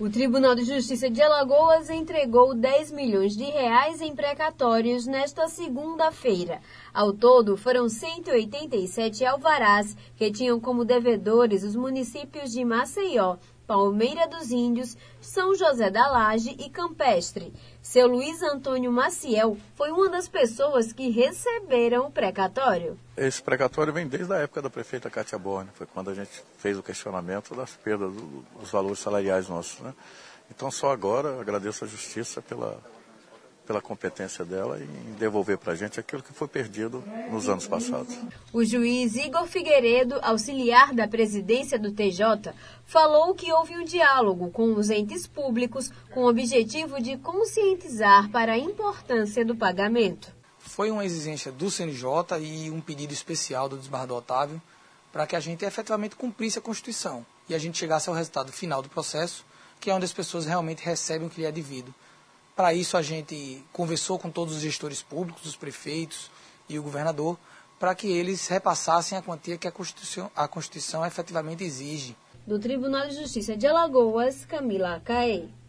O Tribunal de Justiça de Alagoas entregou 10 milhões de reais em precatórios nesta segunda-feira. Ao todo, foram 187 alvarás que tinham como devedores os municípios de Maceió, Palmeira dos Índios, São José da Laje e Campestre. Seu Luiz Antônio Maciel foi uma das pessoas que receberam o precatório. Esse precatório vem desde a época da prefeita Cátia Borne, foi quando a gente fez o questionamento das perdas dos valores salariais nossos, né? Então só agora agradeço à Justiça pela competência dela em devolver para a gente aquilo que foi perdido nos anos passados. O juiz Igor Figueiredo, auxiliar da presidência do TJ, falou que houve um diálogo com os entes públicos com o objetivo de conscientizar para a importância do pagamento. Foi uma exigência do CNJ e um pedido especial do desembargador Otávio para que a gente efetivamente cumprisse a Constituição e a gente chegasse ao resultado final do processo, que é onde as pessoas realmente recebem o que lhe é devido. Para isso, a gente conversou com todos os gestores públicos, os prefeitos e o governador, para que eles repassassem a quantia que a Constituição efetivamente exige. Do Tribunal de Justiça de Alagoas, Camila Caei.